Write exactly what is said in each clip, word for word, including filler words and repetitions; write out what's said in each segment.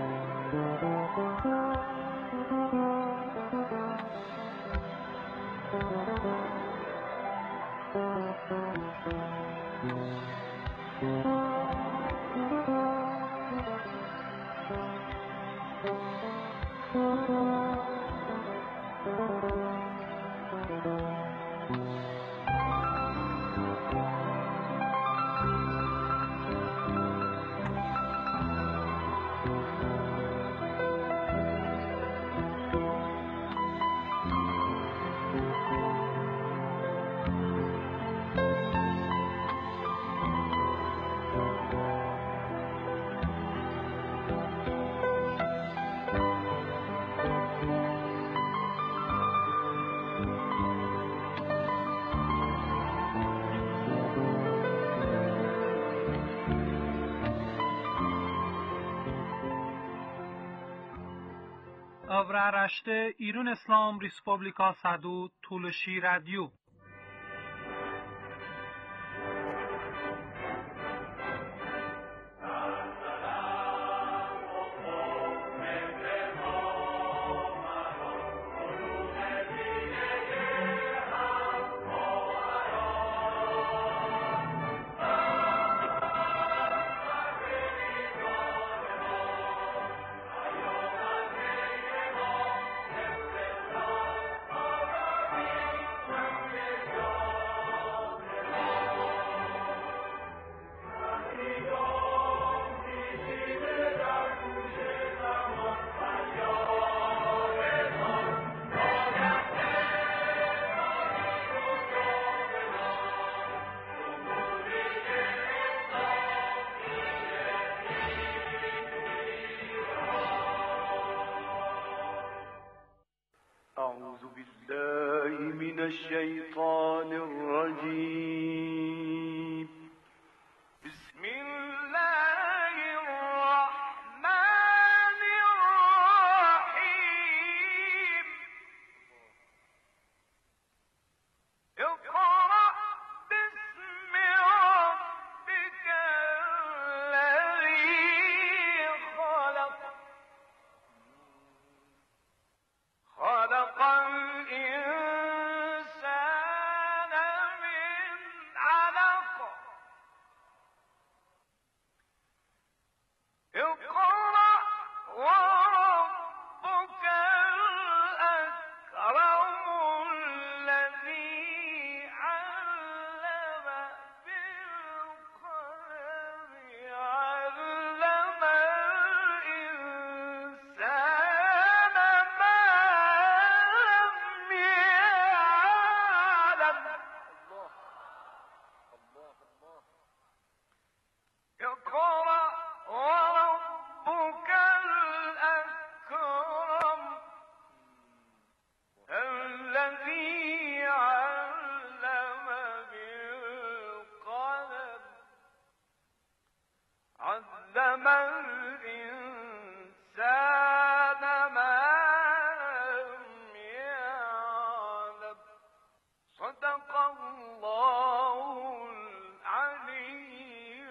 Avraaraşte İran İslam Respublika Sadu Tuluşi Radyo. الشيطان الرجيم بسم الله الرحمن الرحيم اقرأ باسم ربك الذي خلق خلق الإنسان من علق اقرأ وربك الأكرم الذي علم بالقلم علم الإنسان ما لم يعلم اقرأ وربك الأكرم الذي علم بالقلم علم الإنسان ما لم يعلم صدق الله العلي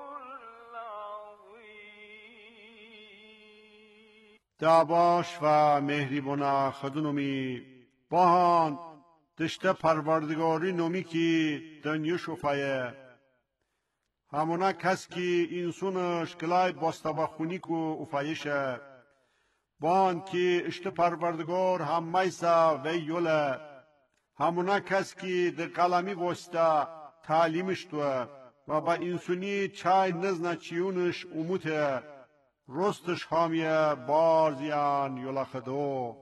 العظيم. دعواش و مهریبونا خدونومی باهان دشته پروردگاری نومی کی دنیا شفایه همونا کس کی انسونش کلای باستابا خونی کو افایشه بان کی اشته پروردگار هم میسا و یوله همونا کس کی در قلمی واسطه تعلیمش توه و با انسونی چای نزنا چیونش اموته رستش حامیه بارزیان یولا خدو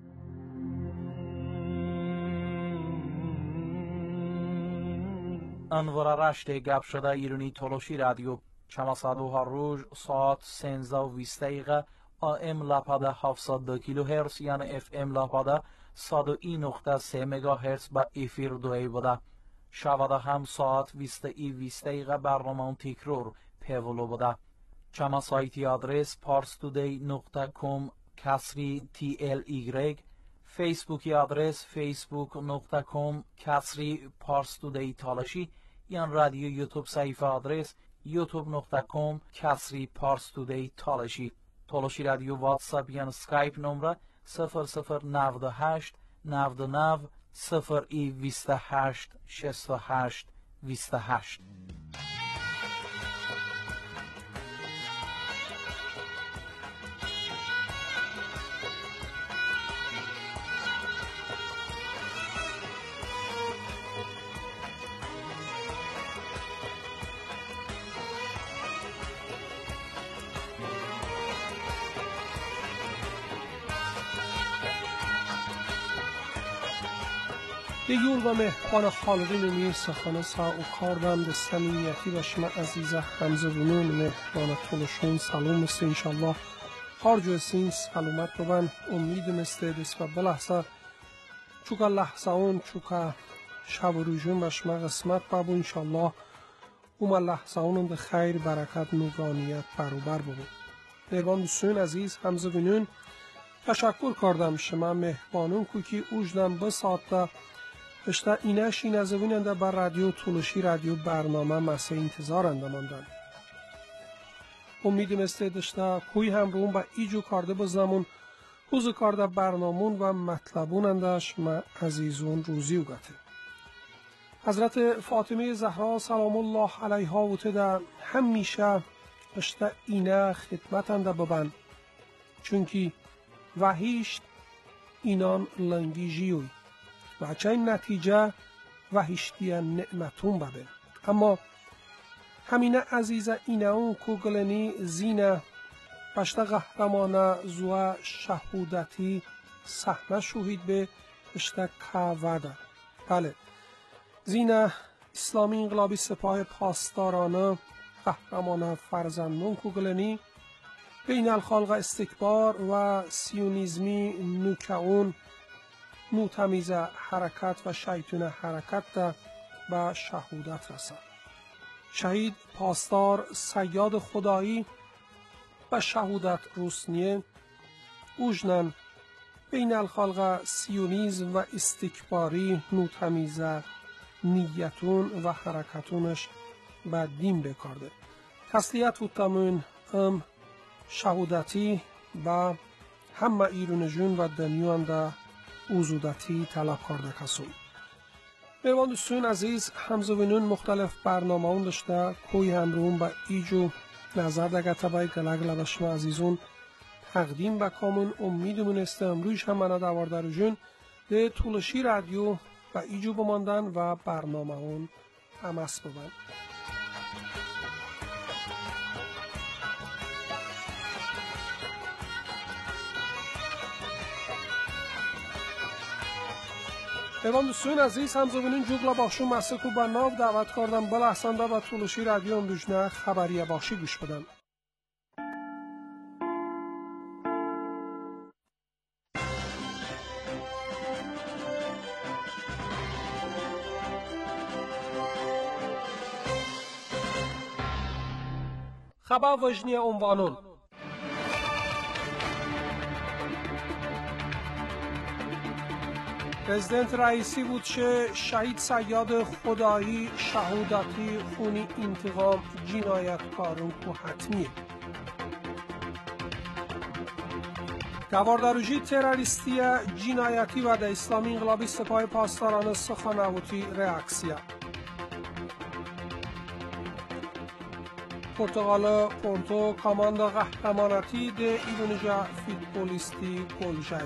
انوار رشته گپ شده ایرانی تولوشی رادیو چما صدو هر روز ساعت سنزده و بیست دقیقه آم لپاده هفتصد و دو کیلو هرتز یعنی اف ام لپاده صد و یک نقطه سه مگا هرتز با افیر دوی بوده شواده هم ساعت بیست ای بیست دقیقه برنامه تکرار پیولو بوده چما سایتی آدرس parstoday نقطه com کسری تی ال ایگرگ فیسبوکی آدرس facebook نقطه com کسری parstoday تالشی یان رادیو یوتیوب صفحه آدرس youtube نقطه com کسری parstoday تالشی تولوشی رادیو واتساپ یان سکایپ نمره صفر صفر نود و هشت نود و نه صفر ای بیست و هشت شصت و هشت بیست و هشت. دیور و مهربان خالقین میر سخانه سا و کاردم ده سمیمیتی و شما عزیزه همزه ونون مهربان طولشون سلام مثل انشالله خارج سین سلامت ببن امید مثل دست و بلحظه چوکا لحظه اون چوکا شب و روژون و شما قسمت بابو انشالله اوم لحظه اونم ده خیر برکت نورانیت بروبر ببو مهربان دوستون عزیز همزه ونون تشکر کردم شما مهربانون کوکی اوجدم بساعت اشتا اینش این از ویننده بر رادیو طولشی رادیو برنامه مسه انتظار اندماندن امیدیم است داشته کوی هم روم با ایجو کارده بزنمون حوز کارده برنامون و مطلبون اندش ما عزیزون روزی و گته حضرت فاطمه زهرا سلام الله علیها و تده همیشه اشتا اینه خدمت انده ببن چونکی وحیشت اینان لنگیجیوی و چه نتیجه و هشتی نعمتون بده اما همینه عزیزه اینه اون کوگلنی زینه بشته قهرمانه زوه شهودتی صحنه شوهید به اشته کاوده بله زینه اسلامی انقلابی سپاه پاسدارانه قهرمانه فرزندون کوگلنی بین الخلق استکبار و سیونیزمی نوکعون نوتمیز حرکت و شیطون حرکت ده به شهودت رسد. شهید پاسدار سیاد خدایی به شهودت رسنیه اوجنن بین الخلق سیونیزم و استکباری نوتمیز نیتون و حرکتونش به دین بکارده. تسلیت و تمون ام شهودتی به همه ایرون جون و دنیوان ده اوزودتی طلب کرده کسون مهربان دوستون عزیز همزوینون مختلف برنامه اون داشته کوی همرون با ایجو نظر دگه تبای گلگ لبشما عزیزون تقدیم بکامون امیدمون است امرویش هم منو دوار در جون ده طولشی رادیو و ایجو بماندن و برنامه اون همس ببن ایوان دوستون عزیز همزبونین جوگلا باشون مسیح و بناو دعوت کردم بلحسنده و طولشی رادیو امروجنه خبریه باشی گوش بدن خبر وجنی عنوانون پرزیدنت رئیسی بود که شهید سیاد خدایی شهودتی خونی انتقام جنایتکارون کو حتمیه گوارداروژی تروریستی جنایتی و در اسلامی انقلابی سپاه پاسداران سخناوتی رئاکسیا پرتغال پونتو کاماندا قهرمانتی ده ایرونجا فیتبولیستی گلجه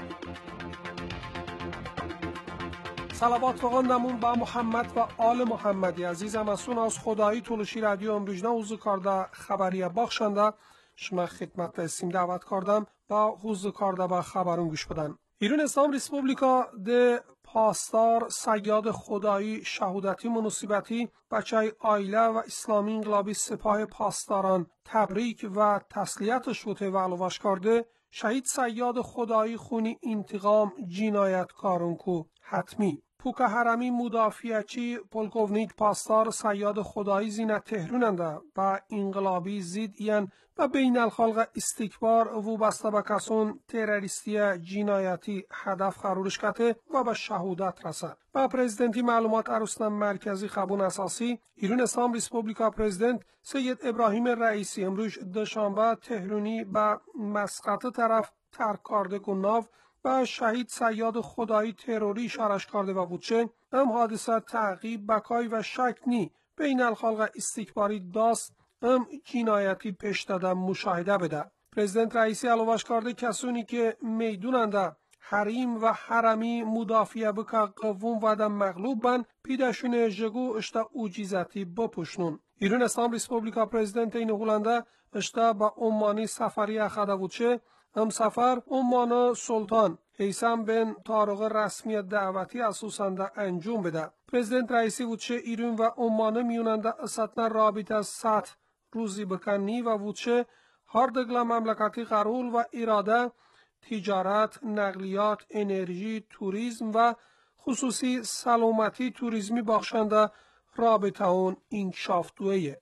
صلوات بخواندمون با محمد و آل محمدی عزیزم اسون از خدایی طولشی رادیو امروجنه حوض کارده خبریه بخشنده شما خدمت اسیم دعوت کردم با حوض کارده با خبرون گوش بدن ایران اسلام ریسپوبلیکا ده پاسدار سیاد خدایی شهودتی مناسبتی بچه آیله و اسلامی انقلابی سپاه پاسداران تبریک و تسلیتش بوده و علوش کرده شهید سیاد خدایی خونی انتقام جنایتکارون کو حتمی پوکا حرمی مدافعچی پولکوونیک پاسدار سیاد خدایی زینت تهروننده و انقلابی زید این و بین الخلق استکبار و بسته به کسون تروریستی جنایتی هدف قرارش کته و به شهادت رسد. و پرزیدنتی معلومات عروسن مرکزی خبون اساسی ایران اسلام ریسپوبلیکا پرزیدنت سید ابراهیم رئیسی امروز دوشنبه تهرونی به مسقط طرف ترک کرده گناو و شهید سیاد خدایی تروری شارش کرده و بودچه ام حادثه تعقیب بکای و شک نی بین الخلق استکباری داست ام جنایتی پیش داده مشاهده بده. پرزیدنت رئیسی علاوه کرده کسانی که میدوننده حریم و حرمی مدافع بکا قوم و دم مغلوب بن پیدشون جگو اشتا اوجیزتی بپوشنون. ایران اسلام ریسپوبلیکا پرزیدنت این هولنده اشتا با عمانی سفری اخده بودچه ام سفر عمان سلطان هیثم بن طارق رسمی دعوتی اساسنده انجام بده. پرزیدنت رئیسی وچه ایران و عمان میوننده اساتنا رابطه از سطح روزی بکنی و وچه هر دگلا مملکتی قرول و اراده تجارت، نقلیات، انرژی، توریسم و خصوصی سلامتی توریسمی بخشنده رابطه اون انکشاف دویه.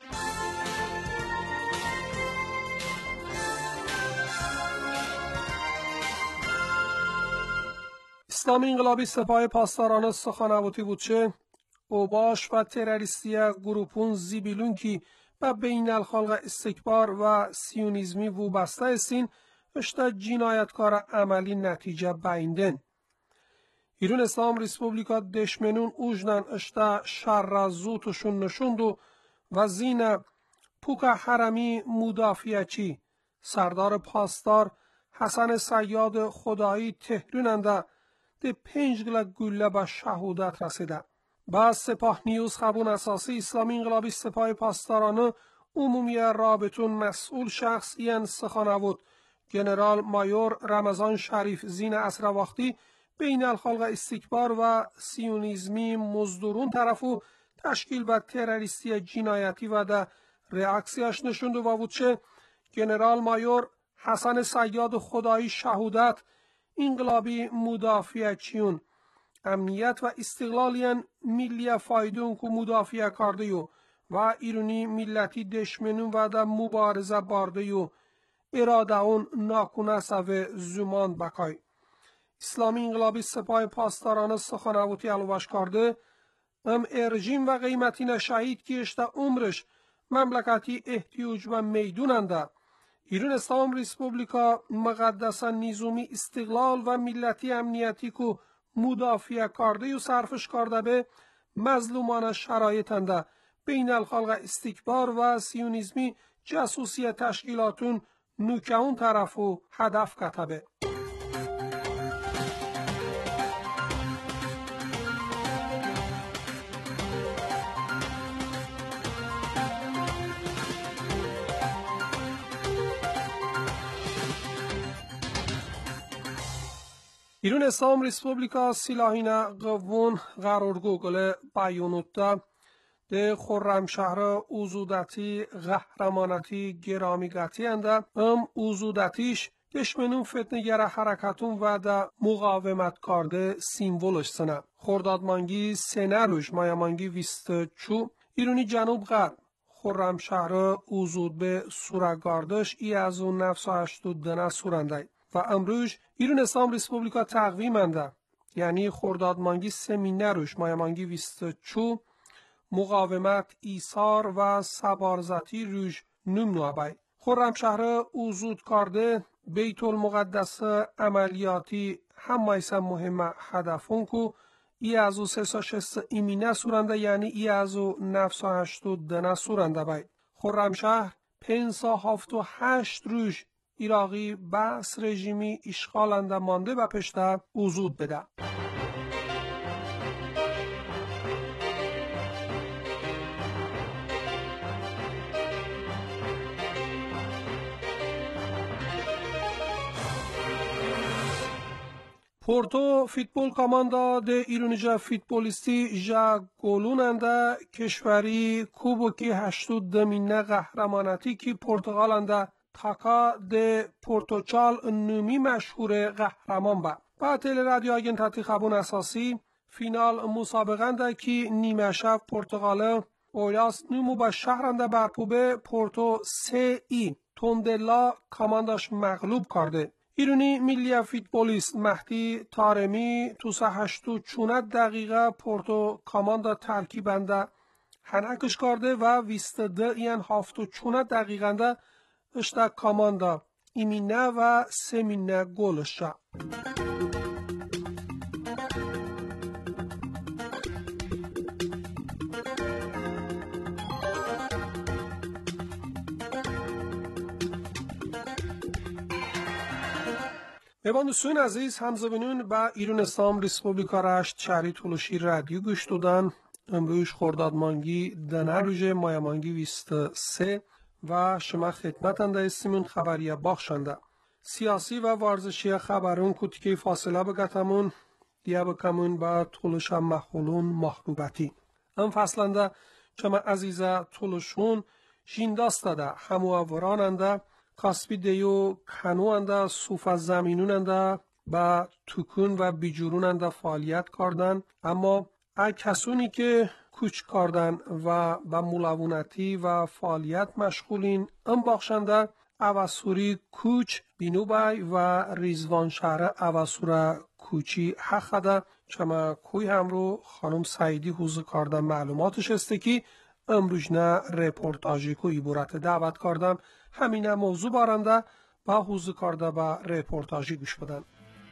اسلامی انقلابی سپاه پاسداران سخنوتی بودچه اوباش و تروریستی گروپون زیبیلون کی و بین الخلق استکبار و سیونیزمی و بسته استین اشتا جنایتکار عملی نتیجه بیندن. ایران اسلام ریسپوبلیکا دشمنون اوجنن اشتا شر زوتشون نشوندو و زین پوکا حرمی مدافعچی سردار پاسدار حسن سیاد خدایی تهروننده ده پنج گله گله به شهادت رسیده. با سپاه نیوز خبون اساسی اسلامی انقلابی سپاه پاسداران عمومی رابطون مسئول شخصیان سخنوت جنرال مایور رمضان شریف زین عصر وقتی بین الخلق استکبار و سیونیزمی مزدورون طرفو تشکیل به تروریستی جنایتی و ده ریاکسیاش نشوند و بودچه جنرال مایور حسن سیاد خدایی شهادت انقلابی مدافعچیون امنیت و استقلالیان ملی فایدون که مدافع کردیو و ایرانی ملتی دشمنون و ده مبارزه باردیو اراده اون ناکنه سوه زمان بکای. اسلامی انقلابی سپاه پاسداران سخنوتی علوش کرده ام ارجیم و قیمتی نشهید که اشتا عمرش مملکتی احتیاج و میدوننده ایران اسلام ریسپوبلیکا مقدسا نیزومی استقلال و ملتی امنیتی که مدافع کرده و صرفش کرده به مظلومان شرایطنده بین الخلق استکبار و سیونیزمی جاسوسی تشکیلاتون نوکهون طرف و هدف کتبه. ایران اسلام ریسپوبلیکا سلاحین قوون قرار گوگل بیانوت ده خرمشهر اوزودتی قهرمانتی گرامیگتی انده ام اوزودتیش دشمنون فتنگر حرکتون و ده مقاومت کرده سیمبولش سنه. خردادمانگی سنه روش مایامانگی ویست چو ایرانی جنوب غرب خرمشهر اوزود به سورگاردش ای از اون نفس و هشتود دنه سورنده و امروز ایران اسلام ریسپوبلیکا تقویم انده یعنی خردادمانگی سمینه روش مایامانگی ویست چو مقاومت ایثار و سبارزتی روش نمنوع بای. خرمشهر اوزود کرده بیت المقدس عملیاتی همایسا مهم هدفون کو ای از او سه سا شست ایمینه سورنده یعنی ای از او نفس و هشتود دنه سورنده بای. خرمشهر پنسا هفت و هشت روش ایراقی بس رژیمی اشغالنده مانده و پشته اوزود بده. پورتو فوتبال کاماندا ده ایرونیجا فوتبالیستی جا گولوننده کشوری کوبوکی هشتود دمینه قهرمانتی کی پرتغالنده تاکا ده پورتوچال نومی مشهور قهرمان با. با تل رادیو آگنتاتی خبون اساسی فینال مسابقه کی نیمه شب پرتغال اویاس نمو به شهرنده برپوبه پورتو سه ای توندلا کامانداش مغلوب کرده. ایرانی ملی فوتبالیست مهدی طارمی تو سه هشت چونه دقیقه پورتو کاماندا ترکیبنده هنکش کرده و بیست و دو این هفت و چونه دقیقه اشتا کاماندا ایمینه و سمینه گلش شد. میباند سوین عزیز همزبینون با ایران اسلام ریسپوبلیکا رشت شهری تولوشی رادیو گوش دادن. امروز خرداد مانگی دنه روژه ماه مانگی بیست و سه و شما خدمتنده استیمون خبریه باخشنده سیاسی و ورزشی خبرون کتیکی فاصله بگتمون دیگه بکمون با تولوش مخولون محبوبتی ام فصلنده شما عزیزه تولوشون جینداستده همو وراننده کاسبی دیو کنوانده صوف زمینوننده با توکون و بیجوروننده فعالیت کردن اما ای کسونی که کوچ کردن و به ملاونتی و فعالیت مشغولین ام باخشنده اواسوری کوچ بینوبای و ریزوان شهر اواسور کوچی حقده چما کوی هم رو خانم سعیدی حوزه کردن معلوماتش استکی امروجنه رپورتاجی کوی بورت دعوت کردم همینه موضوع بارنده با حوزه کرده با رپورتاجی گوش بدن.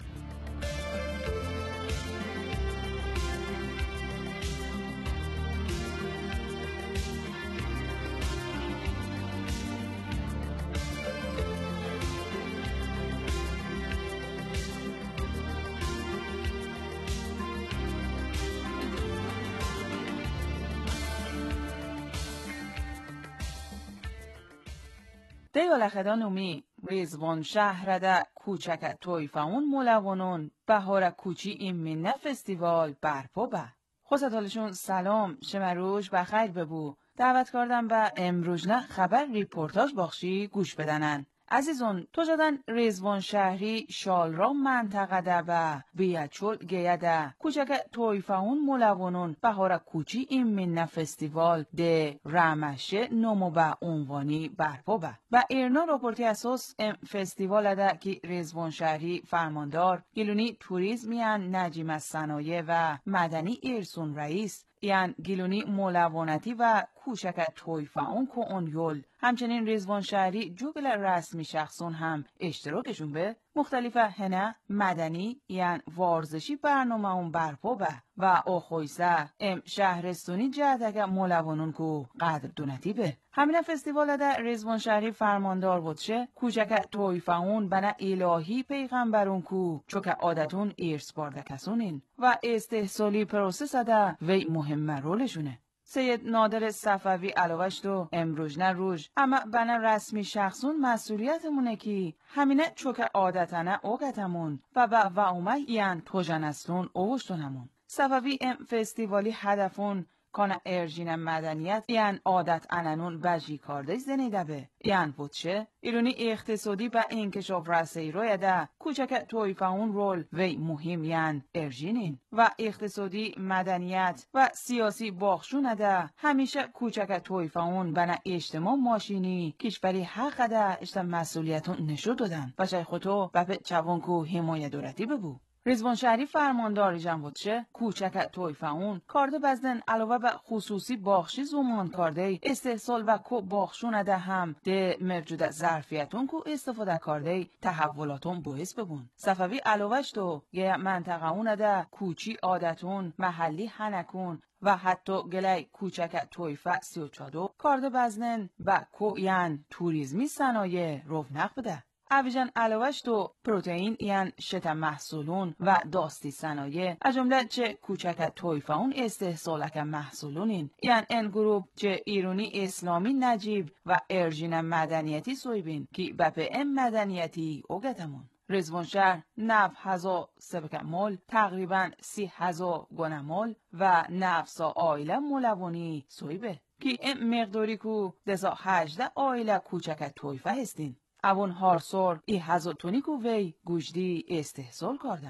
دیالخدا نومی ریزوان شهرده کوچک تویفاون مولوانون بهار کوچی ایمینه فستیوال برپا به خوستالشون سلام شمروش بخیر ببو دعوت کردم به امروزنه خبر ریپورتاج باخشی گوش بدنن عزیزون تو جدن ریزوان شهری شالرا منطقه ده و بیاچول گیده کوچک تویفاون مولوانون بهار کوچی ایمینه فستیوال ده رمشه نمو به عنوانی برپا به و ایرنا راپورتی اساس ام فستیوال ده که ریزوان شهری فرماندار گیلونی توریزمیان نجیم از صنایع و مدنی ایرسون رئیس یعن گیلونی مولوانتی و کوچک تویفاون که اون یول همچنین ریزوان شهری جوبل رسمی شخصون هم اشتراکشون به مختلف هنه مدنی یعن وارزشی برنامه اون برپا به و آخویسه ام شهرستونی جهدک مولوانون که قدر دونتی به همین فستیوال ده ریزوان شهری فرماندار بودشه کوچک تویفاون بنا الهی پیغمبرون کو چوک عادتون ایرس بارده کسونین و استحصالی پروسس ده وی مهم رولشونه سید نادر صفوی علاوهش تو امروز نه روز اما بنا رسمی شخصون مسئولیتمونه که همینه چوک عادتانه اوگتمون و با و اومه یعن توجنستون اوشتونمون صفوی ام فستیوالی هدفون کانه ارژین مدنیت یعن عادت انانون بجی کارده زنیده به یعن بودشه ایرونی اقتصادی به انکشاف رسی روی ده کوچک تویفاون رول وی مهم یعن ارژینین و اقتصادی مدنیت و سیاسی باخشون ده همیشه کوچک تویفاون بنا اجتماع ماشینی کشوری حق ده اشتا مسئولیتون نشو دادن و شای خودتو بپه چوانکو حمایه دورتی ببو ریزوان شهری فرمانداری جنبودشه کوچک تویفاون کارده بزدن علاوه به خصوصی باخشی زمان کارده استحصال و کو باخشون ده هم ده موجود ظرفیتون کو استفاده کارده تحولاتون باعث ببون صفوی علاوهش تو یه منطقه اون ده کوچی عادتون محلی هنکون و حتی گلی کوچک تویفه سی و چادو کارده بزنن و کو یعن توریزمی صنایع رونق بده اویجان علاوهش تو پروتئین یعن شت محصولون و داستی صنایع از جمله چه کوچک تویفاون استحصالک محصولونین یعن ان گروپ چه ایرانی اسلامی نجیب و ارژین مدنیتی سویبین که بپه ام مدنیتی اوگتمون ریزوان شهر نف هزار سبک مول تقریبا سی هزار گونه مول و نفسا آیله مولوانی سویبه که ام مقداری کو دسا هجده آیله کوچک تویفه هستین اوون هارسور ای هزار تونی کو وی گوجدی استحصال کردن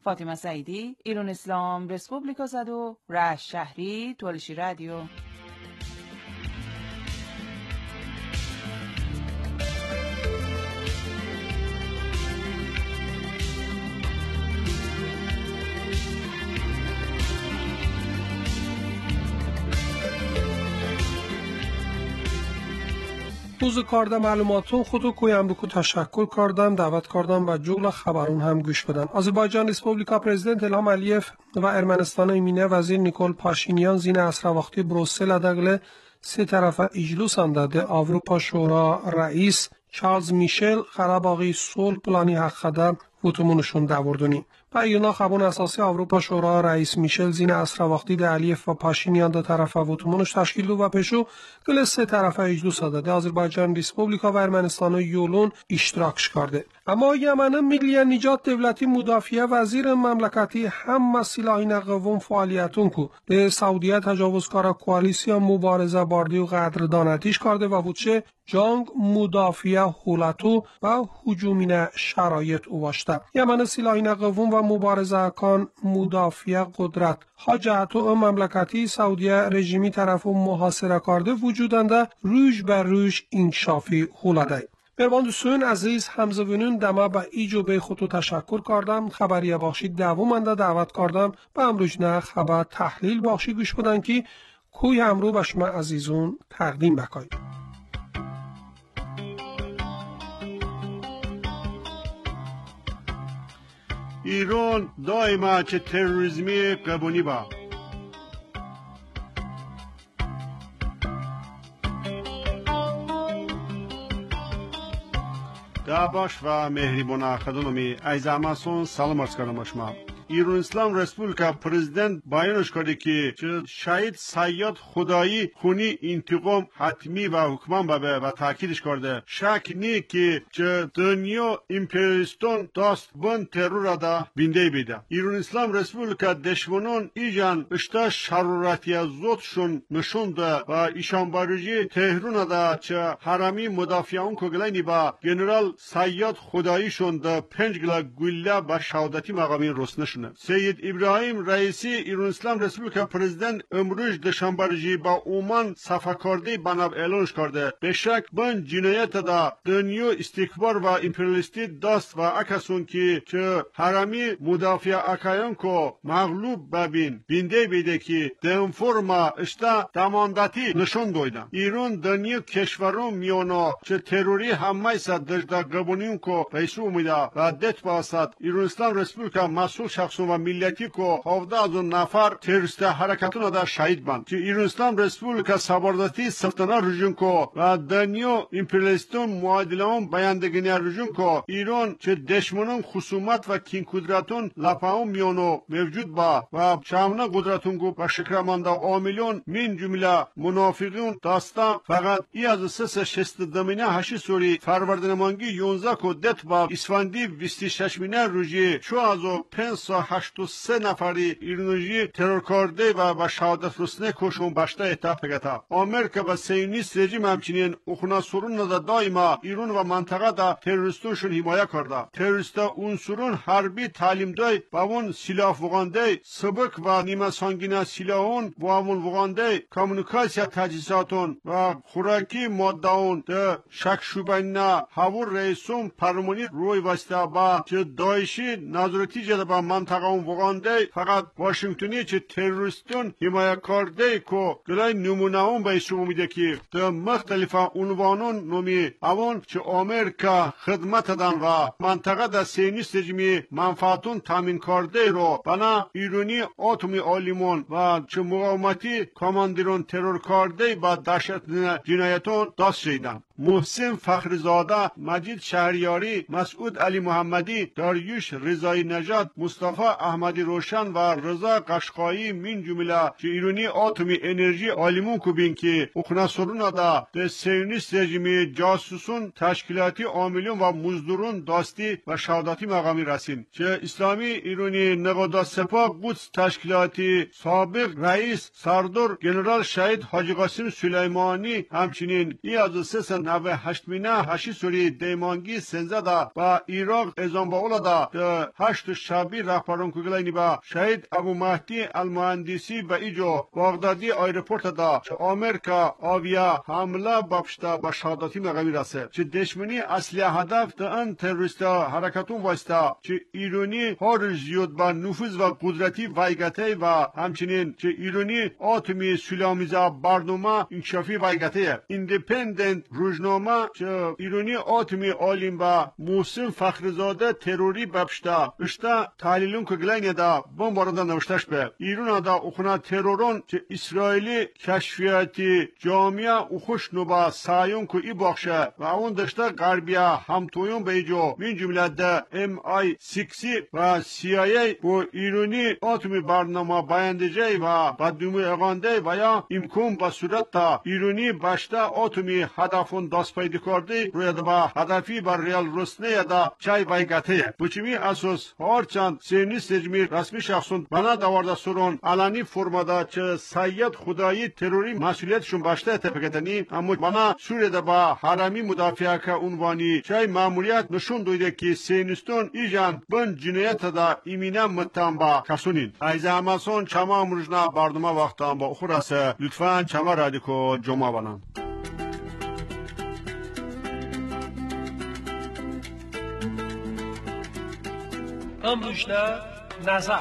فاطمه سعیدی، ایران اسلام رسپوبلیکا صدو، رشت شهری، تولشی رادیو. روز کارده معلوماتون خودو کویم بکو تشکر کردم دعوت کردم و جغل خبرون هم گوش بدن. آذربایجان ریسپوبلیکا پرزیدنت الهام علیف و ارمنستان ایمینه وزیر نیکول پاشینیان زین اسرا وقتی بروسل دگل سه طرفه اجلوس انداده آوروپا شورا رئیس چارلز میشل خراباقی صلح پلانی حق خدم وطمونشون دوردونی. و اینا خبون اساسی آوروپا شورا رئیس میشل زین اسرا وقتی ده علیف و پاشینیان ده طرفه وطمونش تشکیل دو و پشو گل سه طرفه اجلوس داده آذربایجان ریسپوبلیکا و ارمنستان و یولون اشتراکش کرده. اما یمن ملی نجات دولتی مدافعه وزیر مملکتی هم سلاحین قوم فعالیتون کو به سعودیه تجاوزکار کوالیسیا مبارزه باردی و قدردانتیش کرده و بودشه جنگ مدافعه حولتو و هجومین شرایط اواشته. یمن سلاحین قوم و مبارزه کان مدافعه قدرت حاجتو مملکتی سعودیه رژیمی طرف و محاصره کرده وجودنده روش بر روش انکشافی حولده. مهربان دوستان عزیز همزبونون دما با ایجو به خودتو تشکر کردم. خبری بخشی دومنده دعوت کردم به امروز نه خبر تحلیل بخشی گوش بدن که کوی همرو به شما عزیزون تقدیم بکنیم. ایران دائما چه تروریسمی قبونی با دعواش و مهربان خدمتی از اماسون سلام عرض کردم شما. ایران اسلام رسپوبلیکا پرزیدنت بیانش کرده که شاید سیاد خدایی خونی انتقام حتمی و حکمان بابه و تاکیدش کرده شک نی که چه دنیا امپریالیستان دست بند ترور دا بینده بیده. ایران اسلام رسپوبلیکا دشمنان ایجان اشتا شرورتی از زودشون نشون ده و ایشان بارجی تهرون دا چه حرامی مدافعان کگلینی با گنرال سیاد خداییشون ده پنج گلا گوله با شهادتی مقامی رسنشون. سید ابراهیم رئیسی ایران اسلام رسپوبلیکا پرزیدنت امروز دشنبه با اومان صفاکارده بناب اعلانش کرده به شک بن جنایت دا دنیا استکبار و امپریالیستی دست و اکسون که چه حرامی مدافع اکایان کو مغلوب ببین بینده بیده که دم فرما اشتا دماندتی نشون دویدن. ایران دنیا کشورون میانا چه تروری همه سد دجدا قبونیون کو پیسو امیده و دت باسد ایران اسلام رسپوبلیکا مسئول شخص و ملیتی کو هفده از اون نفر تروریست حرکتون دا شهید بند که ایران اسلام رسپوبلیکا سباردتی سلطنت رژیم کو و دنیا امپریالیستون معادلان بیاندگینی رژیم کو ایران چه دشمنان خصومت و کین قدرتون لپاون میانو موجود با و چامنا قدرتون کو و شکرماندا عاملون من جمله منافقون داستا فقط ای از سه شست دمینه هشی سوری فروردنمانگی یونزده کو دت با اسفندی بیست و شش مینه روزی شو ازو پنج هشت و سه نفری ایرانجی ترور کرده و با شهادت رسنه کشون باشته اتفاق گتا. آمریکا و سیونیست رژیم همچنین اخناسورون دا دائما ایران و منطقه دا تروریستونشون حمایه کرده. تروریستا عنصرون حربی تعلیم دای با اون سلاح وگانده سبک و نیمه سانگین سلاحون با اون وگانده کامونیکاسیا تجهیزاتون و خوراکی مادهون ده شک شوبینا هاور رئیسون پرمونی روی واسطه با چه دایشی نظرتی جده با منطقه اون وگانده فقط واشنگتنی چه تروریستون حمایه کرده کو گلای نمونه اون به اسم میده که ده مختلف عنوانون نمی اون چه آمریکا خدمت دن و منطقه ده سیونیست رژیمی منفعتون تامین کرده رو بنا ایرانی اتمی آلیمون و چه مقاومتی کاماندیرون ترور کرده با دهشت جنایتون دست شدن. محسن فخرزاده، مجید شهریاری، مسعود علی محمدی، داریوش رضایی نژاد، مصطفی احمدی روشن و رضا قشقایی من جمله که ایرانی اتمی انرژی آلیمون کوبین که اخناسورون دا ده سیونیست رژیمی جاسوسون تشکیلاتی عاملون و مزدورون داستی و شهادتی مقامی رسین که اسلامی ایرانی نقادا سپاه قدس تشکیلاتی سابق رئیس سردار جنرال شهید حاجی قاسم سلیمانی همچنین ای از سه نوه هشتمینه هشی سوری دیمانگی سنزه دا با ایراق ازان با اولا دا ده هشت شبی رهبران کگلینی با شهید ابو مهدی المهندسی با ایجو بغدادی ایرپورت دا چه آمریکا آویا حمله بابشتا با شهادتی مقامی رسه چه دشمنی اصلی هدف ده ان تروریستا حرکتون واستا چه ایرانی هر زیاد با نفوذ و قدرتی وایگته و همچنین چه ایرانی آتمی سلامیزا برنامه انکشافی وایگته ایندیپندنت روزنامه چه ایرانی آتمی عالم با موسم فخرزاده تروری بابشتا اشتا تحلیلون کگلین دا بمبارده نوشتش به ایران دا اخونا ترورون چه اسرائیلی کشفیاتی جامعه اخوش نوبا سایون که ای باخشه و اون دشتا غربیا همتویون بیجو من جمله ده ام آی سیکسی و سی آی ای با ایرانی آتمی برنامه بایندجه و بدومی اغانده و یا امکان با صورت تا ایرانی باشتا آتمی هدفون دست پیدا کرده روی با هدفی بر ریال رسنه دا چای بایگته بچمی اساس هرچند سینی سجمی رسمی شخصون بنا دوارده سرون علنی فرمادا چه سید خدایی تروری مسئولیتشون باشته تپکتنی اما بنا سوریه دا با حرمی مدافعه که عنوانی چای ماموریت نشون دویده که سینستون ایجان بن جنایت دا ایمینه متهم با کسونین ایزه همسون چما مرجنا برنامه وقتان با اخورسه لطفاً چما رادیکو جمعه بلند امروزنا نظر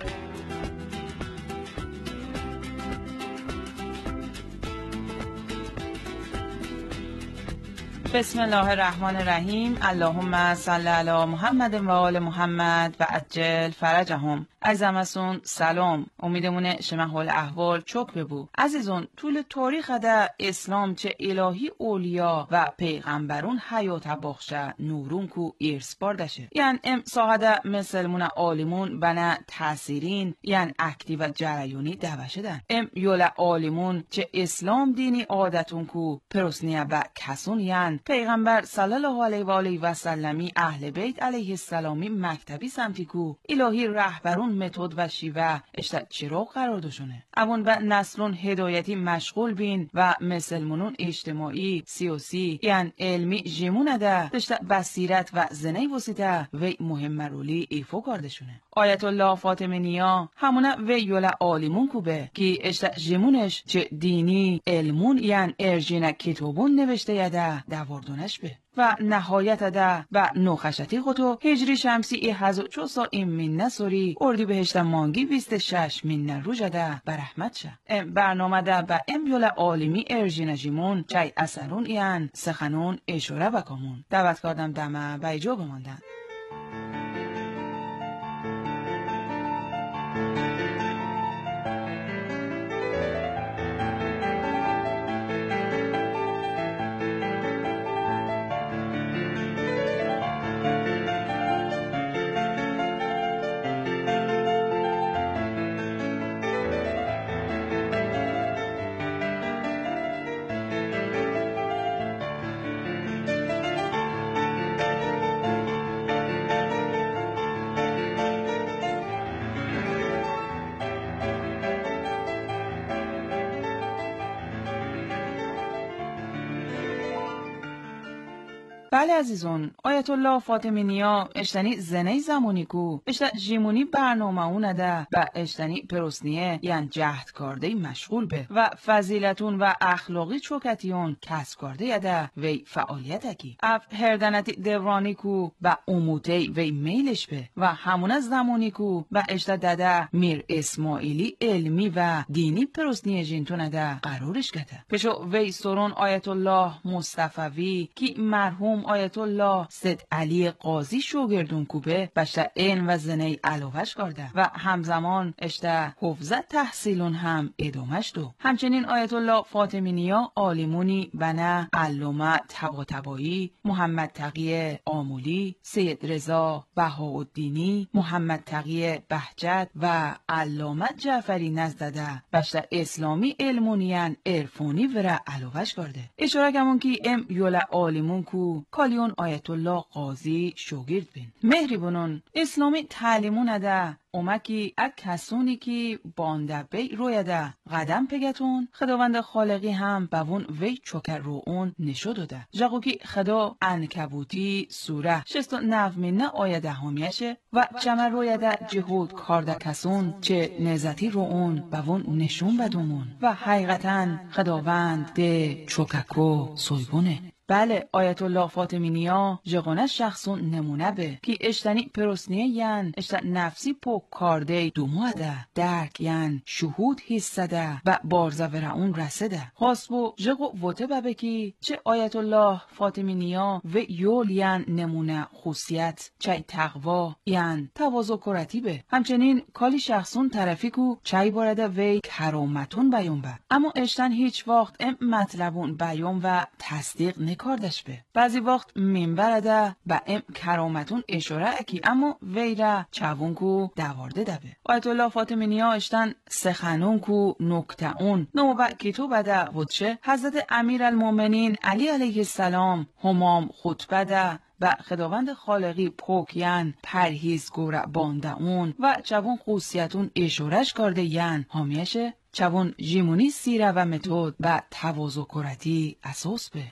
بسم الله الرحمن الرحیم. اللهم صل علی محمد و آل محمد و عجل فرجهم. عزیزمسون سلام. امیدمونه شما حال احوال چوک ببو. عزیزون طول تاریخ ده اسلام چه الهی اولیا و پیغمبرون حیات بخشه نورون کو ایرس باردشه. یعنی ام ساعده مسلمون عالمون بنا تاثیرین یعنی اکتیو و جریونی دوشه دن. ام یولا عالمون چه اسلام دینی عادتون کو پرسنیه و کسون یعنی پیغمبر صلی الله علیه و آله و سلمی اهل بیت علیه السلامی مکتبی سمتی کو الهی رهبرون متد و شیوه اشتا چراغ قرار دوشونه اون و نسلون هدایتی مشغول بین و مسلمونون اجتماعی سیاسی یعنی علمی جمونه ده دشتا بصیرت و زنه وسیده و مهم رولی ایفو کردشونه. آیت الله فاطمی نیا همونه و یولا عالمون کوبه که اشتا جمونش چه دینی علمون یعنی ارجین کتابون نوشته یده دوردونش به و نهایت ده و نوخشتی خودو هجری شمسی ای هزو چوسا این من نسوری اردی بهشت مانگی بیست شش من نروژ ده برحمت شه. ام برنامه ده با ام یولا عالمی ارژین جیمون چای اثرون این سخنون اشاره بکامون دعوت کردم دمه بیجا بماندن. بله عزیزون آیت الله فاطمی نیا اشتنی زنه زمانی کو اشتا جیمونی برنامه اونه ده و اشتنی پروسنیه یعنی جهد کرده مشغول به و فضیلتون و اخلاقی چوکتیون کس کرده یده وی فعالیت اکی اف هردنتی دورانی کو و اموتی وی میلش به و همون زمانی کو و اشتا دده میر اسماعیلی علمی و دینی پروسنیه جینتونه ده قرارش گده پشو وی سرون آیت الله مصطفوی کی مرحوم آیت الله سید علی قاضی شوگردون کوبه بشته این و زنه علاوش کرده و همزمان اشته حفظه تحصیلون هم ادامش دو. همچنین آیت الله فاطمی نیا عالمونی بنا علامه طباطبایی محمد تقی آمولی سید رضا بهاءالدینی محمد تقی بهجت و علامه جعفری نزدده بشته اسلامی علمونیان عرفانی ورا علاوش کرده اشاره کمون کی ام یولا عالمون کو کالیون آیت الله قاضی شوگیرد بین. مهری بونون اسلامی تعلیمون ده اومکی اک کسونی که باندبی رویده قدم پگتون خداوند خالقی هم بوون وی چوکر رو اون نشو داده. جاگو که خدا عنکبوتی سوره شست و نومینه آیده همیشه و چمر رویده جهود کارده کسون چه نزتی رو اون بوون نشون بدومون و حقیقتا خداوند ده چوککو سویبونه. بله آیت الله فاطمی نیا جگانه شخصون نمونه به که اشتنی پروسنیه ین اشتن نفسی پو کارده دوموده درک ین شهود حسده و بارزه اون رسده. خواست بو جگو وطه ببه که چه آیت الله فاطمی نیا و یول ین نمونه خوصیت چه تقوا ین تواضع کرتی به. همچنین کالی شخصون طرفی کو چای بارده وی کرامتون بیون به اما اشتن هیچ وقت ام مطلبون بیون و تصدیق نه کاردش به. بعضی وقت منبرده با ام کرامتون اشاره اکی اما ویره چوون کو دوارده دبه. آیت الله فاطمی نیا اشتن سخنون کو نکته اون نو با کتو بده ودشه حضرت امیر المومنین علی علیه السلام همام خطبه ده و خداوند خالقی پوکین پرهیز گوره بانده اون و چوون خوصیتون اشارش کرده ین همیشه چوون جیمونی سیره و متود و تواضع کرتی اساس به.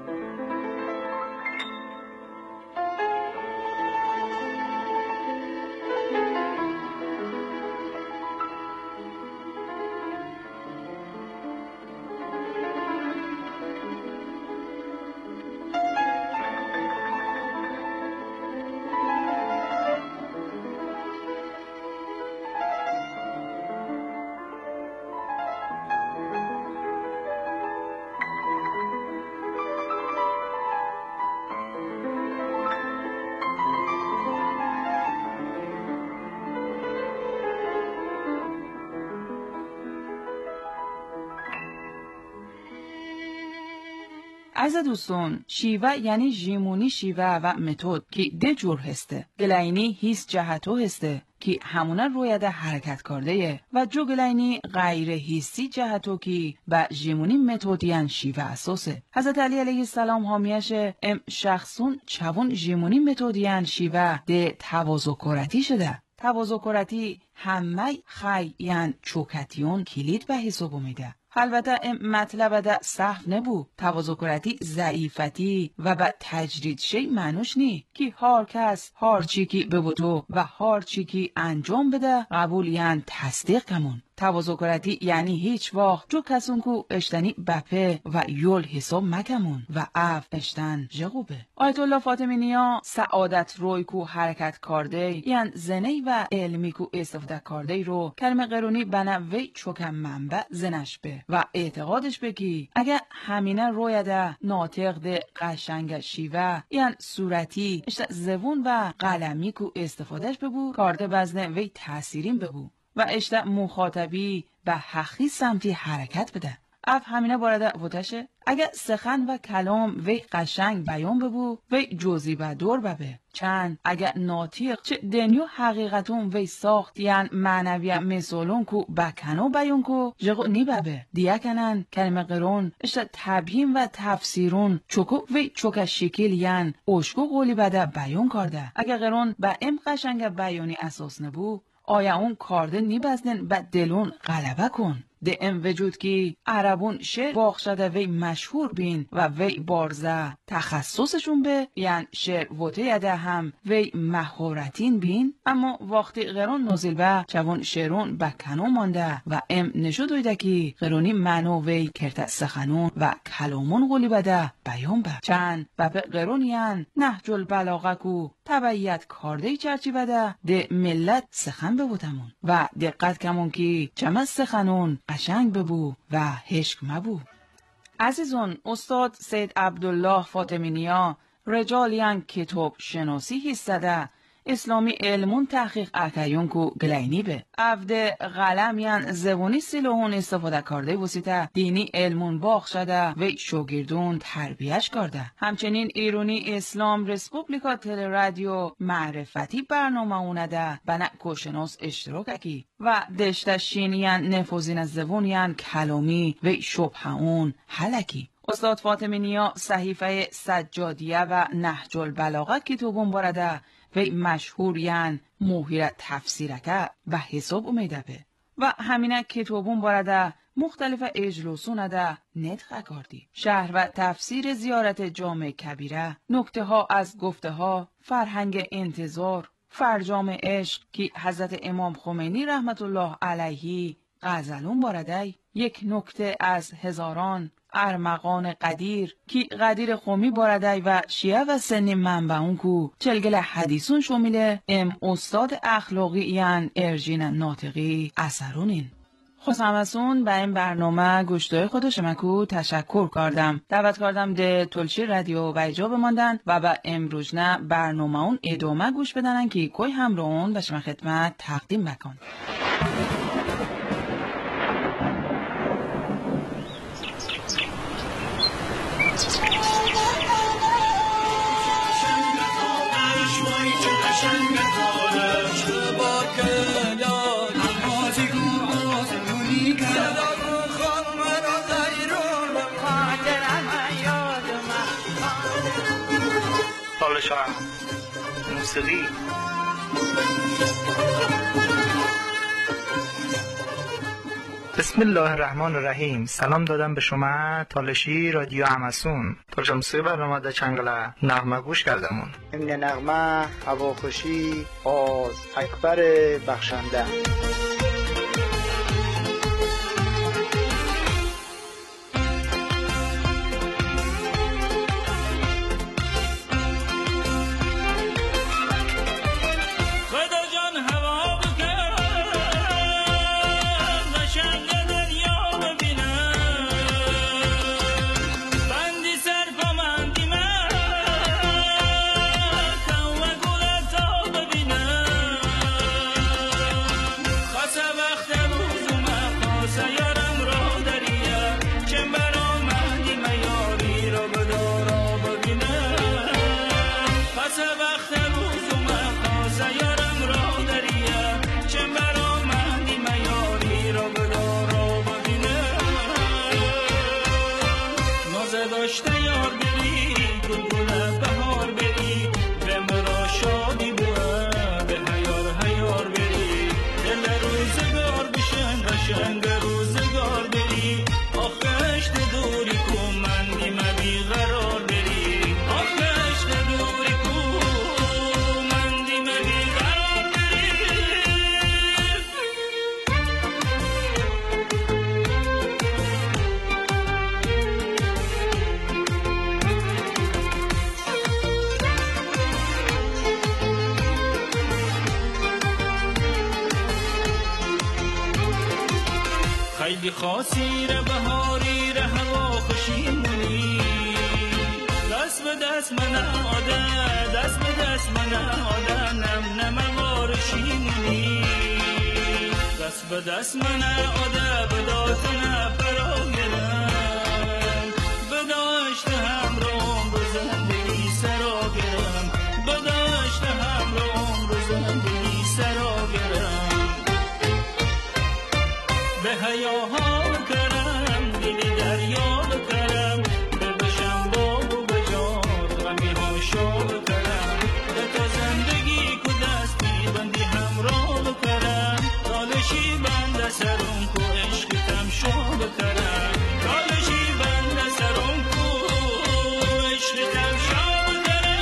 عزیز دوستان شیوه یعنی جیمونی شیوه و متد که ده جور هسته. گلینی هیس جهتو هسته که همونه رویده حرکت کرده و جو گلینی غیر هیسی جهتو که با جیمونی متدیان شیوه اساسه. حضرت علی علیه السلام همیشه ام شخصون چوون جیمونی متدیان شیوه ده تواضع کرتی شده. تواضع کرتی همه خی یعن چوکتیون کلید به حساب میده. البته این مطلب ده صحف نبو. تواضع کرتی ضعیفتی و با تجرید شی معنوش نی که هر کس هر چی کی ببوتو و هر چی کی انجام بده قبول یعن تصدیق کمون. تواضع کرتی یعنی هیچ وقت جو کسون کو اشتنی بپه و یول حساب مکمون و اف اشتن جغوبه. آیت الله فاطمی نیا سعادت روی کو حرکت کرده یعنی زنی و علمی کو استفاده کرده رو کلمه قرونی بنا وی چوکم منبع زنش به و اعتقادش بگی اگه همینه رویده ناطق ده قشنگ شیوه یعنی صورتی اشت زبون و قلمی کو استفادهش ببو کارده بزنه وی تأثیرین ببو و اشته مخاطبی به حقی سمتی حرکت بده. اف همینه بارده وتشه اگه سخن و کلام وی قشنگ بیان ببو وی جزی به دور ببه. چند اگه ناطق چه دنیو حقیقتون وی ساخت یعنی معنوی مثالون کو بکنو بیان کو جغو نی ببه. دیگه کنن کلمه قرون اشته تبیین و تفسیرون چوکو وی چوکا شکل یعنی اشکو قولی بده بیان کرده. اگه قرون به ام قشنگ بیانی اساس نبو آیا اون کارده نیبزنن با دلون غلبه کن. ده ام وجود که عربون شعر باخشده وی مشهور بین و وی بارزه تخصصشون به یعنی شعر وطه یده هم وی مهارتین بین اما وقتی غرون نزیل به چوون شعرون بکنو مانده و ام نشو دویده که غرونی منو وی کرت سخنون و کلامون غلی بده بیان به چند و به غرون یعنی نهج البلاغه کو تبعیت کارده چرچی بده ده ملت سخن ببودمون و دقت کمون که چمه سخنون قشنگ ببو و هشک مبو. عزیزون استاد سید عبدالله فاطمی نیا رجالیان کتاب شناسی هستده اسلامی علمون تحقیق اکیون کو گلینی به افده قلمیان زبونی سیلوهون استفاده کرده وسیطه دینی علمون باخ شده و شوگیردون تربیهش کرده. همچنین ایرونی اسلام رسپوبلیکا تل رادیو معرفتی برنامه اونده بنا کوشناس اشتراک اکی و دشتشینیان نفوزین زبونیان کلامی و شبه اون حلکی. استاد فاطمی نیا صحیفه سجادیه و نهج البلاغه کتابون برده و مشهوریان موهیر تفسیرکه و حساب امیده به و همینه کتابون برده مختلف اجلوسونه ده نطق کردی. شهر و تفسیر زیارت جامع کبیره، نکته ها از گفته ها، فرهنگ انتظار، فرجام عشق که حضرت امام خمینی رحمت الله علیه غزلون بارده، یک نکته از هزاران، ارمغان قدیر که قدیر خومی بارده و شیعه و سنی منبعون کو چلگل حدیثون شمیله ام استاد اخلاقی یعن ارجین ناطقی اثرونین. خوش همسون به این برنامه گوشتای خودش مکو تشکر کردم. دعوت کردم ده تلشی رادیو و ایجا بماندن و به امروز نه برنامه اون ادامه گوش بدنن که کوی همراهون به شما خدمت تقدیم بکن. پالشاه موسیقی بسم الله الرحمن الرحیم. سلام دادم به شما تالشی رادیو همسون. تالش موسیقی برنامه در چنگله نغمه گوش کردمون. امن نغمه هواخوشی از اکبر بخشنده. خیلی خاصی ره بهاری ره هوا خوشی مونی دست به دست من آده دست به دست من آده نم نم وارشی مونی دست به دست من آده به داتن فرا گرم به داشت هم رو عمر زندگی سرا گرم به داشت هم رو عمر زندگی سرا گرم به حیاها کرم دلی دریا کرم به بشم باب و بجار غمی ها شاب کرم به تا زندگی کو دستی بندی همراه کرم تالشی بند سرم کو عشقی تم شاب کرم تالشی بند سرم کو عشقی تم شاب کرم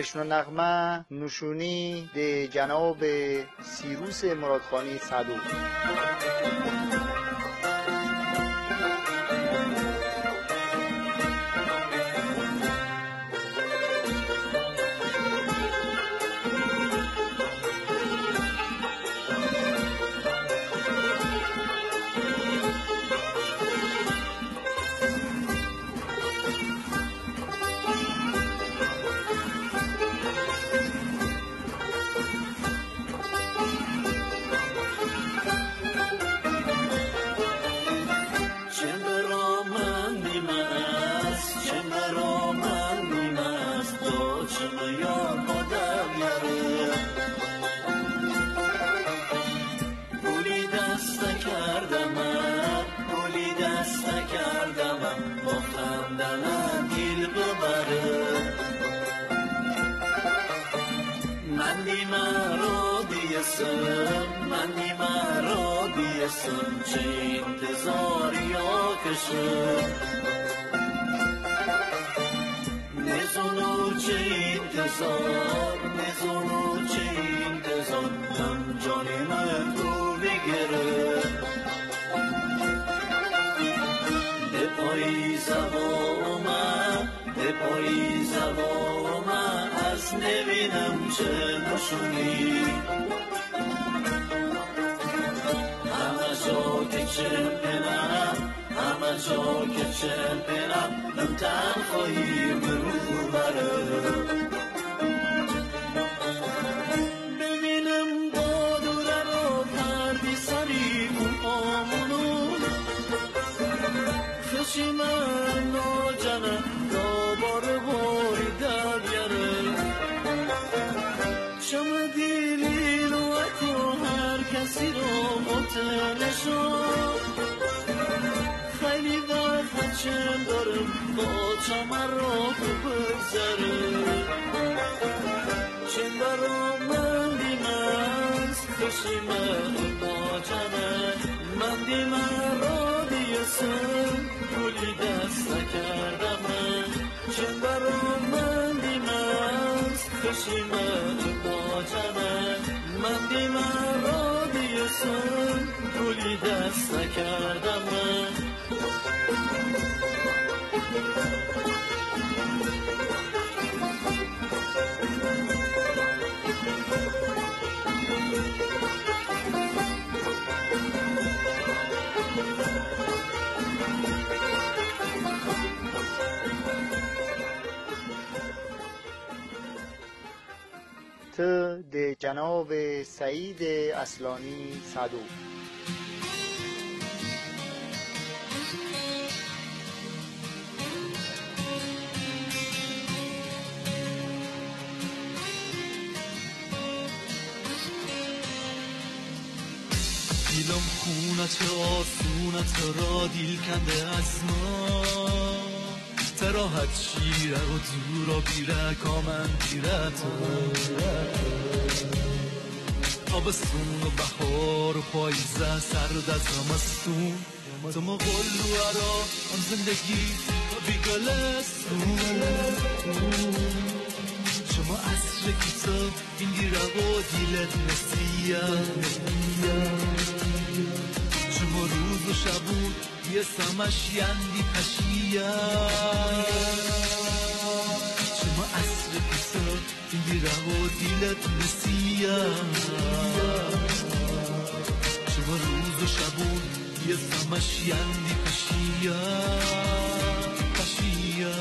تشنو نغمه نشونی ده جناب سیروس مرادخانی صدوق. مندی مرا بیسم چه انتظاری ها کشم نزونو چه انتظار نزونو چه انتظار هم جانی من تو بگره ده پایی زوا من ده پایی زوا من از نبینم چه نشونی که چمپنم همه جا که چمپنم نم تنخواهی برو برم ببینم با دوره رو پردی سری اون آمونو خشی من ناجنم دابار باری در بیاره شما دیلی رو اکو هر کسی رو متنشو خیلی وقت چند دارم با چمر رو بگذره چند برا من دیمز خوشی من با جمع من دیمن را دیسم گلی دست نکردم چند برا من دیمز خوشی من با جمع من دیمن را دیسم گلی دست نکردم تو ده جناب سعید اصلانی صدوق. دیلم خونت آسونت را دیل کنده از ما تراحت شیره و دورا بیره کامن بیره تو آبستون و بخار و پاییزه سرد از زمستون تو مقلو را هم زندگی و بیگلستون شما عصر کتاب این دیره و دیلت نسیه شما روز و شبون یه سمش یندی پشیه شما عصر کتاب این دیره و دیلت نسیه شما روز و شبون یه سمش یندی پشیه پشیه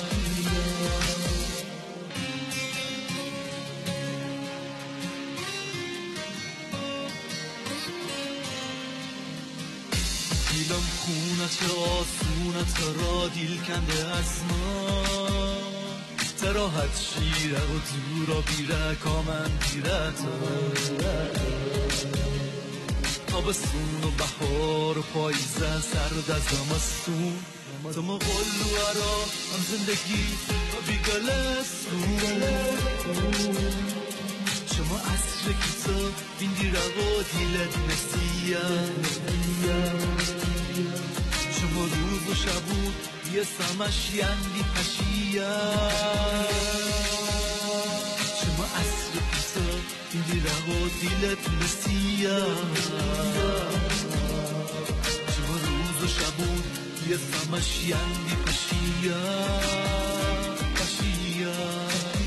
دیلم خونت آسونت را دیل کنده از ما تراحت شیره و دورا بیره کامن بیره تابستون و بهار و پاییزه سرد از زمستون تو مقلو را هم زندگی و بیگلستون شما عصر کتاب این دیره و دیلت نسیه شما روز و شبون یه سمش یندی پشیه دل عادلت نسیه چما روز و شبون یه سمش یندی پشیه پشیه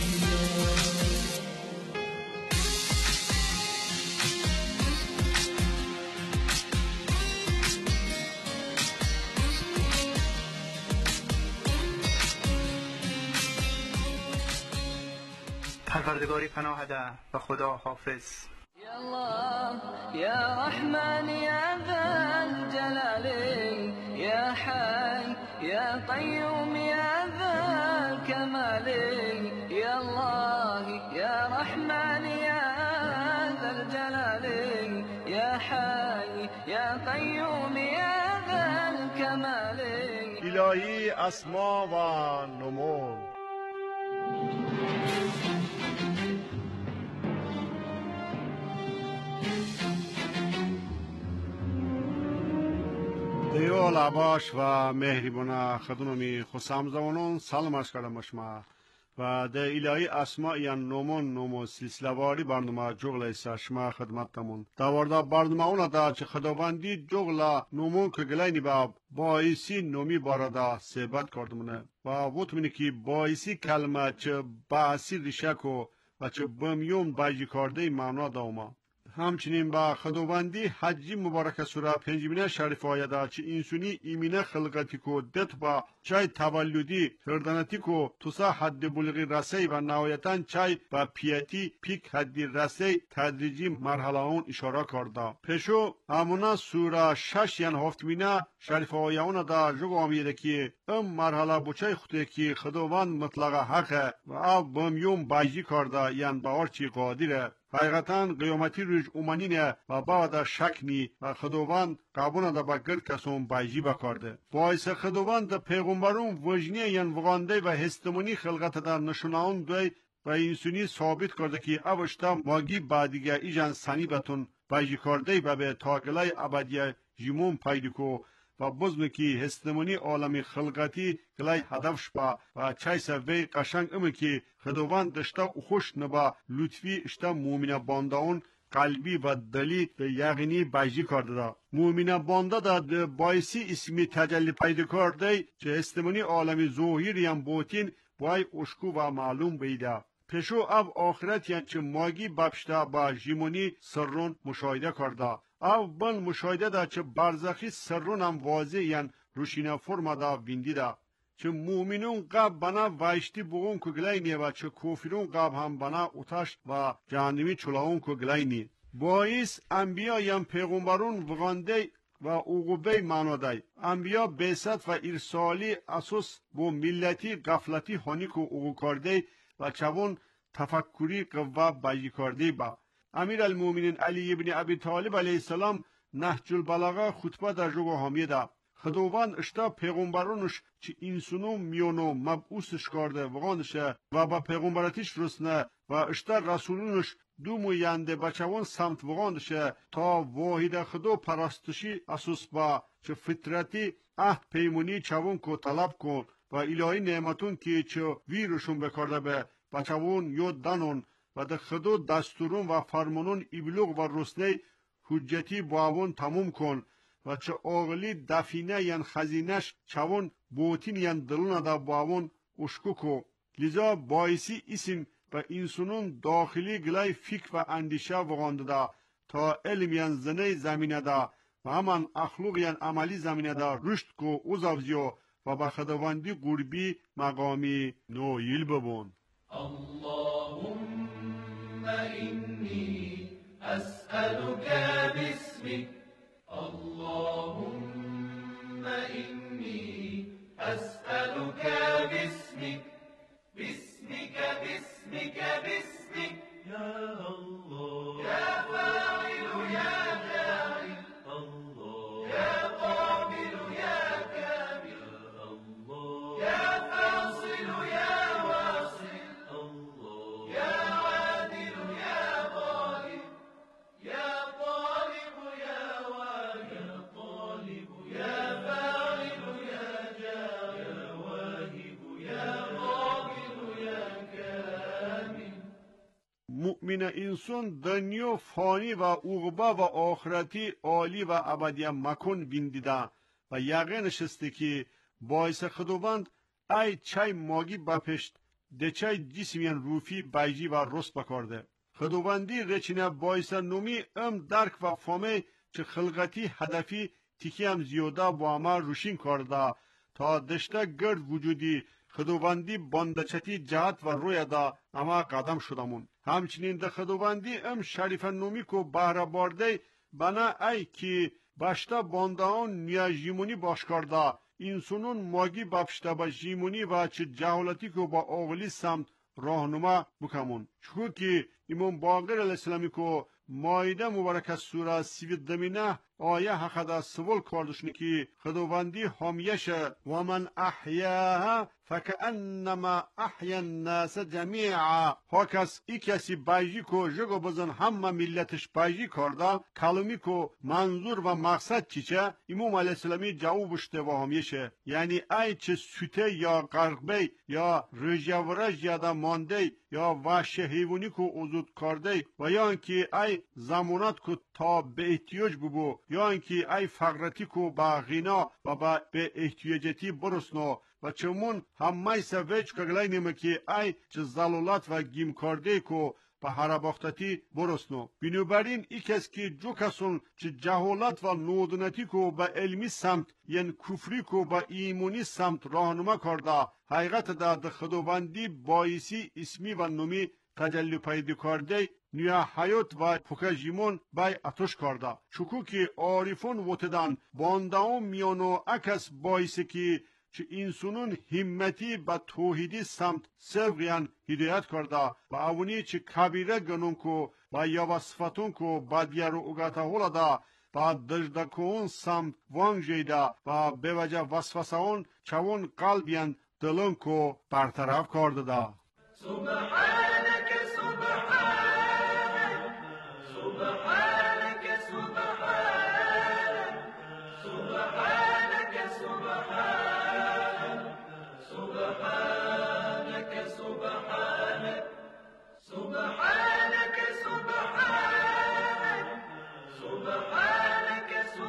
پروردگاری پناه ده و خدا حافظ. يا الله يا رحمن يا ذا الجلال يا حي يا قيوم يا ذا الكمال يا الله يا رحمن يا ذا الجلال يا حي يا قيوم يا ذا الكمال. الهی اسما و نمون. دیو لباش و مهربان خدونمی خسام زمانون سلام عرض کردم شما و ده الهی اسما یا نمون نمو سلسله واری برنامه جغل ایسا شما خدمتتمون دوارده برنامه اونا دا چه خداوندی جغل نمون که گلینی با باعثی نومی بارده صحبت کردمونه و وطمینی که باعثی کلمه چه باعثی ریشکو و چه بمیون بایجی کرده معنا داوما. همچنین با خداوندی حجی مبارک سوره پنجمینه شریف آیده چه انسونی ایمینه خلقتی کو دت با چای تولدی هردنتی کو توسا حد بلغی رسی و نهایتا چای با پیتی پیک حدی رسی تدریجی مرحله اون اشاره کرده. پشو همونا سوره شش یان هفتمینه شریف آیه اون دا جگو آمیده که ام مرحله بچه خودی که خداوند مطلق حقه و آب بمیون بایجی کرده یان باور چی قادره. حقیقتا قیامتی روش اومنینه و بعد شکنی و خداوند قابونه دا با گرد کسون بایجی بکارده. باعث خداوند دا پیغمبرون وجنی یعن وغانده و هستمونی خلقت دا نشوناون دوی و انسونی ثابت کرده که اوشتا ماگی بعدیگه ایجان سنی بتون بایجی کرده و به تاقلای ابدیه جیمون پیدکو و بزمه که هستمونی عالمی خلقتی گلای هدف شپا و چایس وی قشنگ امه که خداوند دشتا خوش نبا لطفی اشتا مومنه بانداون قلبی و دلی به یقینی بایجی کرده دا. مومنه بانده دا باعثی اسمی تجلی پیدا کرده چه هستمونی عالمی ظاهر یم بوتین بای اشکو و معلوم بیده. پشو اب آخرت یعن چه ماگی بپشتا با جیمونی سرون مشاهده کرده. او بل مشاهده دا چه برزخی سرون هم واضح یعن روشینه فرما دا ویندی دا. چه مومنون قب بنا وایشتی بغون که گلینی و چه کوفرون قب هم بنا اتش و جهنمی چلاون که گلینی. باعث انبیا یم پیغمبرون وغانده و عقوبه معنادای. انبیا بیست و ارسالی اساس بو ملتی غفلتی هانی که عقوب کرده و چون تفکری قوه بایجی کرده با. امیر المومنین علی ابن ابی طالب علیه السلام نهج البلاغه خطبه در جگو حامیده. خداوند اشتا پیغمبرونش چی انسانو میونو مبعوثش کرده وغانشه و با پیغمبراتیش رسنه و اشتا رسولونش دو موینده بچوان سمت وغانشه تا واحد خدا پرستشی اساس با چه فطرتی عهد پیمونی چوان کو طلب کن و الهی نعمتون که چه ویرشون بکرده به بچوان یود دانون و ده خدا دستورون و فرمانون ابلوغ و رسنه حجتی باون تموم کن و چه آغلی دفینه ین خزینش چوان بوتین ین دلون دا باون اشکو کو. لذا باعثی اسم و انسانون داخلی گلای فکر و اندیشه وغانده دا تا علم ین زنه زمینه دا و همان اخلاق ین عملی زمینه دا رشد کو اوزاوزیو و با خداوندی قربی مقامی نویل ببون. اللهم إني أسألك باسمك اللهم إني أسألك باسمك باسمك باسمك باسمك يا الله يا فاعل يا فاعل الله يا قابل يا كامل الله يا فاصل يا واصل الله يا عادل يا غالب يا طالب يا واجب طالب يا فاعل يا مؤمن انسان دنیا فانی و عقبه و آخرتی عالی و ابدی مکن بیندیده و یقین شسته که باعث خداوند ای چای ماگی بپشت ده چای جسمین روفی بیجی و رست بکارده. خداوندی رچینه باعث نومی ام درک و فهمه چه خلقتی هدفی تیکی هم زیاده با همه روشین کرده تا دشته گرد وجودی خداوندی باندچتی جهت و روی دا اما قدم شدمون. همچنین ده خداوندی ام شریف نومی کو بهره بارده بنا ای که باشتا باندهان نیا جیمونی باش کرده انسانون ماگی بپشته با جیمونی و چه جهالتی کو با آغلی سمت راهنما بکمون. چون که امام باقر علیه السلامی کو مایده مبارک سوره سیوید دمینه آیه حقدا سوال کردشنی که خداوندی حامیش و من احیاها فکأنما احیا الناس جمیعا ها کس ای کسی بیجی کو جگو بزن همه ملتش بیجی کرده کلمی کو منظور و مقصد چیچه امام علیه السلامی جوابشته و حامیشه یعنی ای چه سوته یا قرقبه یا رجورج یا دا مانده یا وحش حیوانی کو وجود کرده و یا اینکه ای زمانت کو تا به احتیاج ببو یا اینکه ای فقرتی کو با غنا و با به احتیاجاتی برسنو و چمون همه سویج کگلای نیمه که ای چه زلالت و گیم کرده کو به هرباختتی برسنو. بنابراین ای کس که جو کسون چه جهالت و نودنتی کو به علمی سمت یعنی کفری کو به ایمونی سمت راهنما کرده حقیقت دا خداوندی باعثی اسمی و نومی تجلی پیدا کرده نیا حیات و پوکجیمون بای اتش کرده چکو که عارفون وطدن باندهان میانو اکس باعثی که چه انسانون همتی با توحیدی سمت سبغیان هدایت کرده و اونی چه کبیره گنون کو و یا وصفتون کو با دیارو اگاتا هولا دا با دجدکون سمت وانگ جیده و به وجه وصفسون چون قلبیان دلون کو برطرف کرده دا. سبحانك سبحانك سبحانك سبحانك سبحانك سبحانك سبحانك سبحانك سبحانك سبحانك سبحانك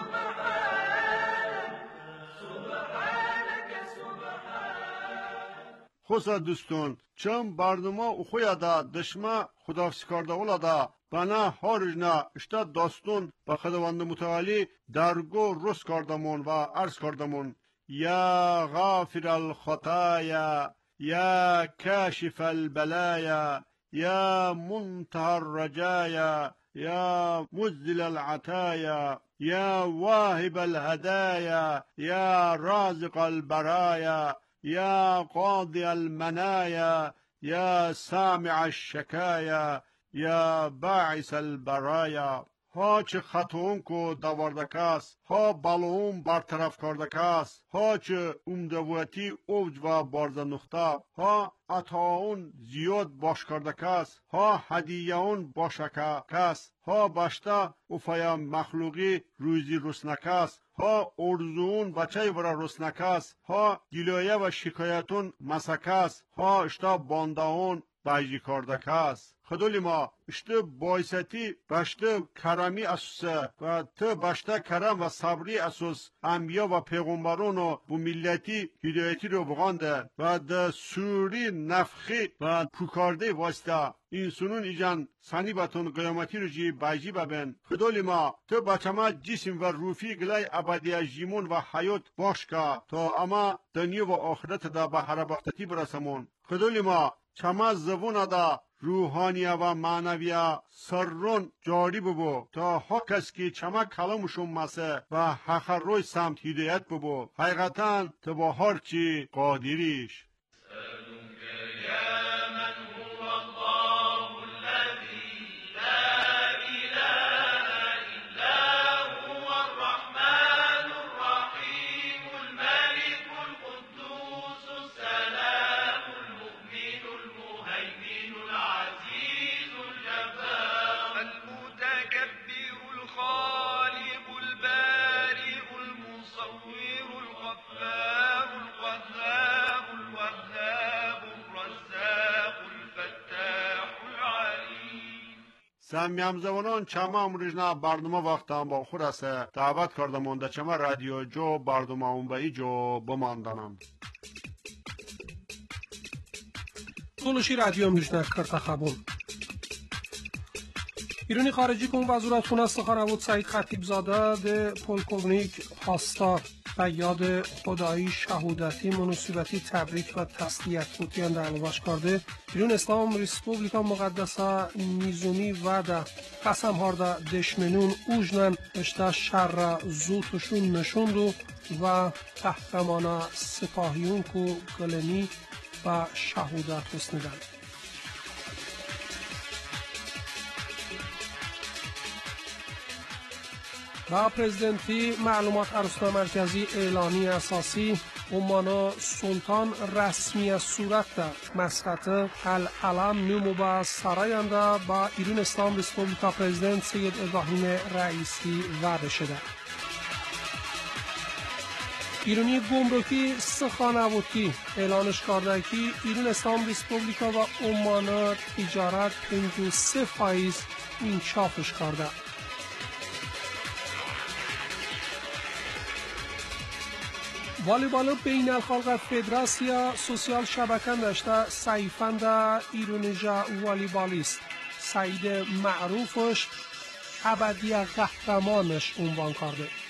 سبحانك سبحانك خوصا دوستون چم برنامه اخویا دا دشمه خدافسی کرده اولا دا بنا هارجنا اشتا داستون با خداوند متعالی درگو رس کردمون و عرض کردمون یا غافر الخطایا یا کاشف البلایا یا منتهى الرجایا یا مزدل العطایا یا واهب الهدایا یا رازق البرایا یا قاضی المنایا یا سامع الشکایا یا باعث البرایا ها چه خطون کو دواردکاس ها بالون برطرف کردکاس ها چه امدویتی اوج و بارز نقطه ها عطاون زیاد باش کردکاس ها هدیهون باشکاس ها باشتا افایا مخلوقی روزی رسنکاس ها ارزون بچه برا رسنکاس ها گلایه و شکایتون مسکاس ها اشتا باندهون بیجی کردکاس خدولی ما اشته بایستی باشته کرمی اسوسه و ته باشته کرم و صبری اسوس انبیا و پیغمبران و بو ملتی هدایتی رو بغانده و ده سوری نفخی و پوکارده واسطه انسانون ایجان سنی باتون قیامتی رو جی بیجی ببین خدولی ما ته بچما جسم و روفی گلای ابدی جیمون و حیات باش که تا اما دنیا و آخرت دا به هرباختتی برسمون خدولی ما چما زبون دا روحانیه و معنویه سرون جاری ببو تا حق است که چما کلامشون مسه و حق روی سمت هدایت ببو حقیقتا تو با هر چی قادریش سمیم زبانان چما امروزنا برنامه وقتم با خود است دعوت کردم مونده چما رادیو جو برنامه اون به ایجو بماندنم تولشی رادیو امروزنا کرتا خبون ایرانی خارجی کن وزارت خونه سخنرانی سعید خطیبزاده ده پولکوونیک پاسدار و یاد خدایی شهودتی مناسبتی تبریک و تسلیت بوتیان در علواش کرده ایران اسلام ریسپوبلیکا مقدسه نیزومی و ده قسم هارده دشمنون اوجنن اشته شر زوتشون نشوندو و قهرمانه سپاهیون کو گلنی و شهودت رسندن. و پرزیدنتی معلومات ارسطو مرکزی اعلانی اساسی عمانا سلطان رسمی صورت در مسقط العلم نمو با سرایانده با ایران اسلام ریسپوبلیکا پرزیدنت سید ابراهیم رئیسی وعده شده. ایرانی گمرکی سخانوتی اعلانش کرده که ایران اسلام ریسپوبلیکا و عمانا تجارت پنجاه و سه فایز انکشافش کرده. والیبال بین الخلق فدراسیا سوسیال شبکه داشته سیفند ایرونیجا والیبالیست سعید معروفش ابدی قهرمانش عنوان کرده.